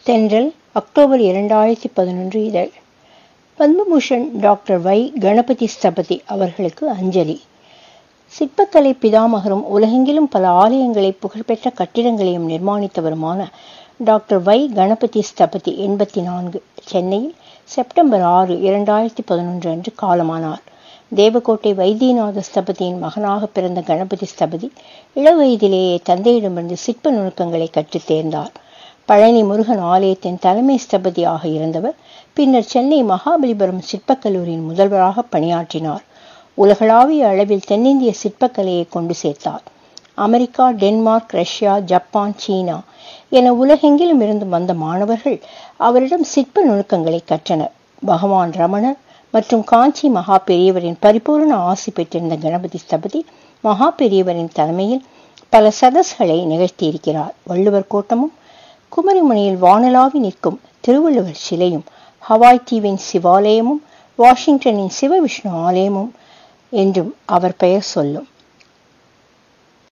தென்றல் அக்டோபர் 2011 இதழ். பத்மபூஷன் டாக்டர் வை. கணபதி ஸ்தபதி அவர்களுக்கு அஞ்சலி. சிற்பக்கலை பிதாமகரும் உலகெங்கிலும் பல ஆலயங்களை புகழ்பெற்ற கட்டிடங்களையும் நிர்மாணித்தவருமான டாக்டர் வை. கணபதி ஸ்தபதி 84 சென்னையில் செப்டம்பர் 6, 2011 அன்று காலமானார். தேவக்கோட்டை வைத்தியநாத ஸ்தபதியின் மகனாக பிறந்த கணபதி ஸ்தபதி இளவயதிலேயே தந்தையிடமிருந்து சிற்ப நுணுக்கங்களை கற்றுத் தேர்ந்தார். பழனி முருகன் ஆலயத்தின் தலைமை ஸ்தபதியாக இருந்தவர். பின்னர் சென்னை மகாபலிபுரம் சிற்பக்கல்லூரியின் முதல்வராக பணியாற்றினார். உலகளாவிய அளவில் தென்னிந்திய சிற்பக்கலையை கொண்டு சேர்த்தார். America, Denmark, Russia, Japan, China என உலகெங்கிலும் இருந்து வந்த மாணவர்கள் அவரிடம் சிற்ப நுணுக்கங்களை கற்றனர். பகவான் ரமணர் மற்றும் காஞ்சி மகா பெரியவரின் பரிபூர்ண ஆசி பெற்றிருந்த கணபதி ஸ்தபதி மகா பெரியவரின் தலைமையில் பல சதஸ்களை நிகழ்த்தியிருக்கிறார். வள்ளுவர் கோட்டமும், குமரிமுனையில் வானலாவி நிற்கும் திருவள்ளுவர் சிலையும், ஹவாய் தீவின் சிவாலயமும், வாஷிங்டனின் சிவவிஷ்ணு ஆலயமும் என்றும் அவர் பெயர் சொல்லும்.